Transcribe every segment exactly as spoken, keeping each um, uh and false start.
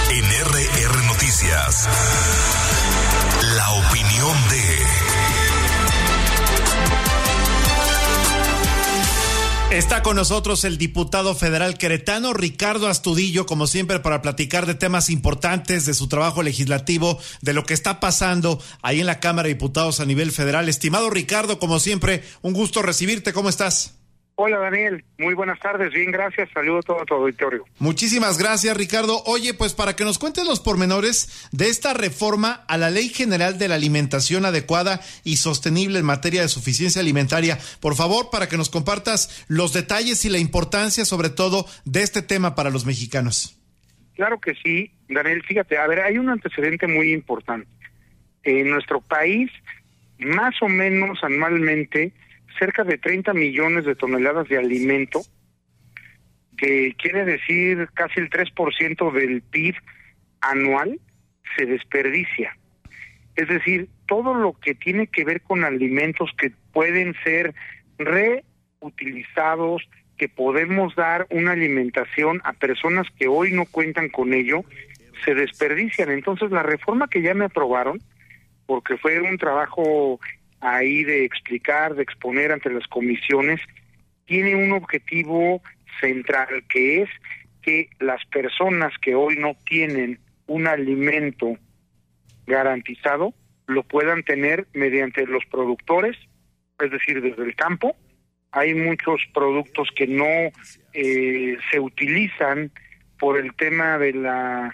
En R R Noticias, la opinión de... Está con nosotros el diputado federal queretano Ricardo Astudillo, como siempre, para platicar de temas importantes, de su trabajo legislativo, de lo que está pasando ahí en la Cámara de Diputados a nivel federal. Estimado Ricardo, como siempre, un gusto recibirte. ¿Cómo estás? Hola Daniel, muy buenas tardes, bien, gracias, saludo a todo tu auditorio. Muchísimas gracias, Ricardo. Oye, pues para que nos cuentes los pormenores de esta reforma a la Ley General de la Alimentación Adecuada y Sostenible en materia de suficiencia alimentaria, por favor, para que nos compartas los detalles y la importancia, sobre todo, de este tema para los mexicanos. Claro que sí, Daniel, fíjate, a ver, hay un antecedente muy importante. En nuestro país, más o menos anualmente, cerca de treinta millones de toneladas de alimento, que quiere decir casi el tres por ciento del P I B anual, se desperdicia. Es decir, todo lo que tiene que ver con alimentos que pueden ser reutilizados, que podemos dar una alimentación a personas que hoy no cuentan con ello, se desperdician. Entonces, la reforma que ya me aprobaron, porque fue un trabajo ahí de explicar, de exponer ante las comisiones, tiene un objetivo central, que es que las personas que hoy no tienen un alimento garantizado, lo puedan tener mediante los productores, es decir, desde el campo. Hay muchos productos que no eh, se utilizan por el tema de la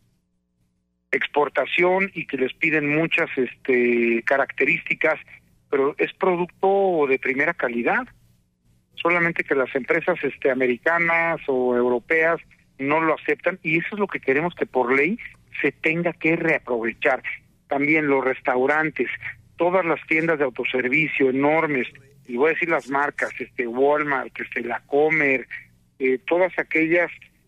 exportación y que les piden muchas este características, pero es producto de primera calidad, solamente que las empresas este americanas o europeas no lo aceptan, y eso es lo que queremos, que por ley se tenga que reaprovechar. También los restaurantes, todas las tiendas de autoservicio enormes, y voy a decir las marcas, este Walmart, este La Comer, eh, todas aquellas,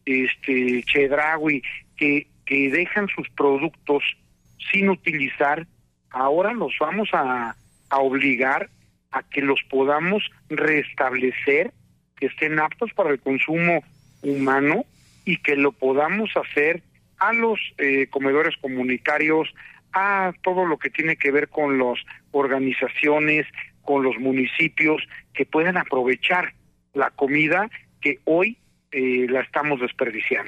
este Chedraui, que que dejan sus productos sin utilizar, ahora los vamos a, a obligar a que los podamos restablecer, que estén aptos para el consumo humano y que lo podamos hacer a los eh, comedores comunitarios, a todo lo que tiene que ver con las organizaciones, con los municipios, que puedan aprovechar la comida que hoy eh, la estamos desperdiciando.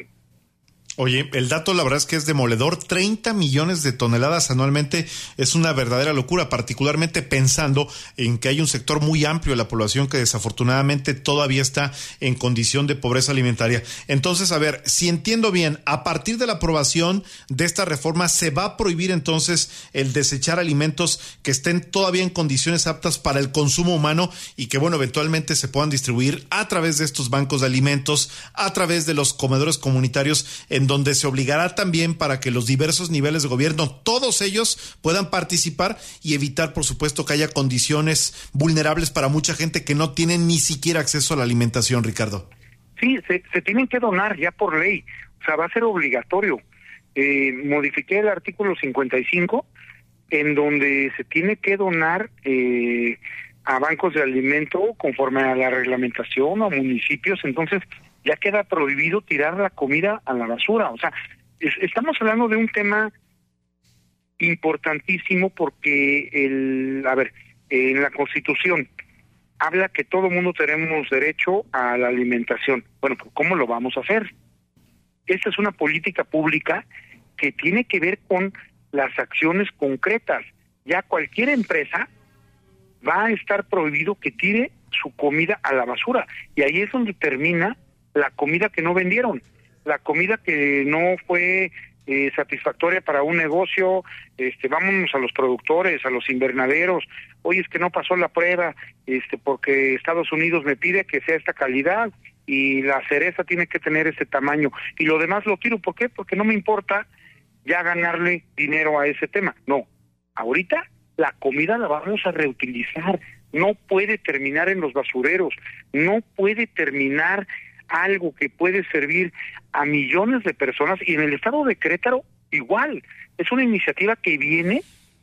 Oye, el dato la verdad es que es demoledor, treinta millones de toneladas anualmente es una verdadera locura, particularmente pensando en que hay un sector muy amplio de la población que desafortunadamente todavía está en condición de pobreza alimentaria. Entonces, a ver, si entiendo bien, a partir de la aprobación de esta reforma se va a prohibir entonces el desechar alimentos que estén todavía en condiciones aptas para el consumo humano y que, bueno, eventualmente se puedan distribuir a través de estos bancos de alimentos, a través de los comedores comunitarios, en donde se obligará también para que los diversos niveles de gobierno, todos ellos, puedan participar y evitar, por supuesto, que haya condiciones vulnerables para mucha gente que no tiene ni siquiera acceso a la alimentación, Ricardo. Sí, se, se tienen que donar ya por ley, o sea, va a ser obligatorio. Eh, modifiqué el artículo cincuenta y cinco, en donde se tiene que donar eh, a bancos de alimento conforme a la reglamentación o a municipios, entonces ya queda prohibido tirar la comida a la basura. O sea, es, estamos hablando de un tema importantísimo porque, el, a ver, en la Constitución habla que todo mundo tenemos derecho a la alimentación. Bueno, ¿cómo lo vamos a hacer? Esta es una política pública que tiene que ver con las acciones concretas. Ya cualquier empresa va a estar prohibido que tire su comida a la basura. Y ahí es donde termina la comida que no vendieron, la comida que no fue eh, satisfactoria para un negocio. Este, vámonos a los productores, a los invernaderos. Oye, es que no pasó la prueba, este, porque Estados Unidos me pide que sea esta calidad y la cereza tiene que tener ese tamaño y lo demás lo tiro. ¿Por qué? Porque no me importa ya ganarle dinero a ese tema. No, ahorita la comida la vamos a reutilizar. No puede terminar en los basureros, no puede terminar algo que puede servir a millones de personas, y en el estado de Querétaro igual. Es una iniciativa que viene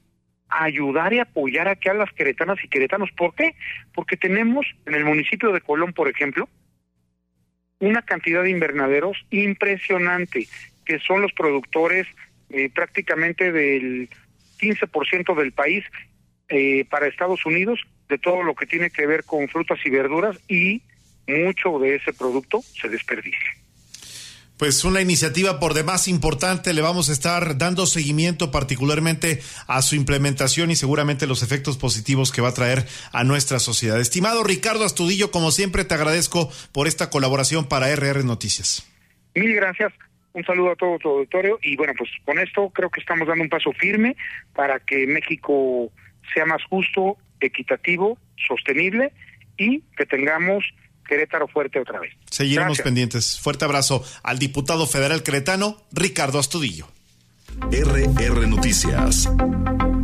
a ayudar y apoyar aquí a las queretanas y queretanos. ¿Por qué? Porque tenemos en el municipio de Colón, por ejemplo, una cantidad de invernaderos impresionante, que son los productores eh, prácticamente del quince por ciento del país eh, para Estados Unidos, de todo lo que tiene que ver con frutas y verduras, y mucho de ese producto se desperdicia. Pues una iniciativa por demás importante, le vamos a estar dando seguimiento particularmente a su implementación y seguramente los efectos positivos que va a traer a nuestra sociedad. Estimado Ricardo Astudillo, como siempre te agradezco por esta colaboración para R R Noticias. Mil gracias, un saludo a todo tu auditorio y bueno, pues con esto creo que estamos dando un paso firme para que México sea más justo, equitativo, sostenible y que tengamos Querétaro fuerte otra vez. Seguiremos Gracias. pendientes. Fuerte abrazo al diputado federal queretano, Ricardo Astudillo. R R Noticias.